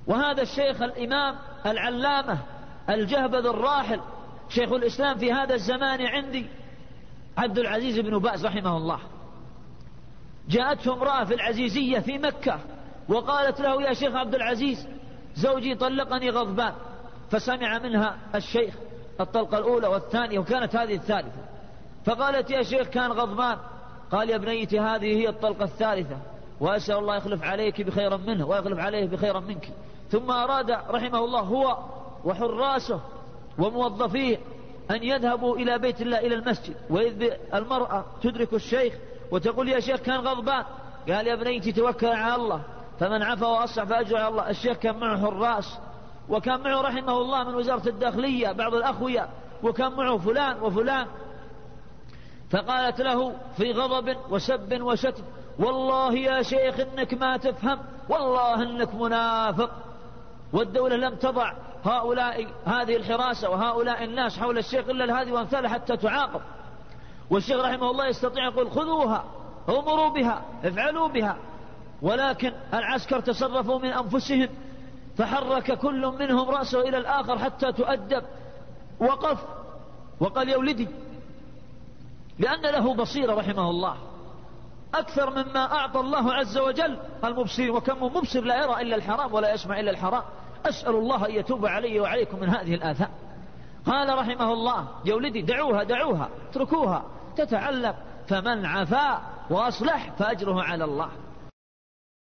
وهذا الشيخ الإمام العلامة الجهبذ الراحل شيخ الإسلام في هذا الزمان عندي عبد العزيز بن باز رحمه الله، جاءته امرأة في العزيزية في مكة وقالت له: يا شيخ عبد العزيز، زوجي طلقني غضبان. فسمع منها الشيخ الطلقة الأولى والثانية، وكانت هذه الثالثة. فقالت: يا شيخ كان غضبان. قال: يا بنيتي هذه هي الطلقة الثالثة، وأسأل الله يخلف عليك بخيرا منه ويخلف عليه بخيرا منك. ثم أراد رحمه الله هو وحراسه وموظفيه أن يذهبوا إلى بيت الله إلى المسجد، وإذ المرأة تدرك الشيخ وتقول: يا شيخ كان غضبان. قال: يا بنيتي توكل على الله، فمن عفا وأصلح فأجر على الله. الشيخ كان معه حراس، وكان معه رحمه الله من وزارة الداخلية بعض الأخوية، وكان معه فلان وفلان. فقالت له في غضب وسب وشتم: والله يا شيخ إنك ما تفهم، والله إنك منافق. والدولة لم تضع هذه الحراسة وهؤلاء الناس حول الشيخ إلا لهذه وأمثالها حتى تعاقب. والشيخ رحمه الله يستطيع يقول: خذوها، امروا بها، افعلوا بها. ولكن العسكر تصرفوا من أنفسهم، فحرك كل منهم رأسه إلى الآخر حتى تؤدب. وقف وقال: يا ولدي، لأن له بصيرة رحمه الله أكثر مما أعطى الله عز وجل المبصرين، وكم مبصر لا يرى إلا الحرام ولا يسمع إلا الحرام. أسأل الله أن يتوب علي وعليكم من هذه الآثام. قال رحمه الله: يا ولدي دعوها اتركوها تتعلم، فمن عفا وأصلح فأجره على الله.